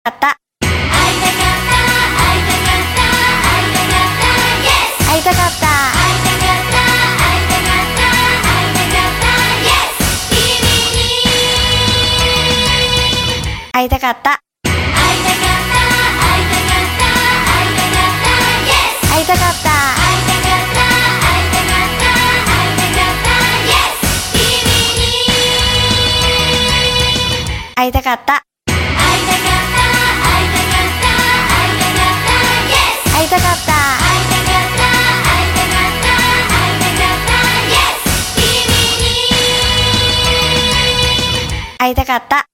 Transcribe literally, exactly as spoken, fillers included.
かった。会いたかった、会いたかった、会いたかった、Yes! 会いたかった。会いたかった、会いたかった、会いたかった、Yes! 君に会いたかった。会いたかった、会いたかった、会いたかった、Yes! 会いたかった。会いたかった、会いたかった、会いたかった、Yes! 君に会いたかった。会いたかった。会いたかった。会いたかった。会いたかった。会いたかった。Yes! 君に会いたかった。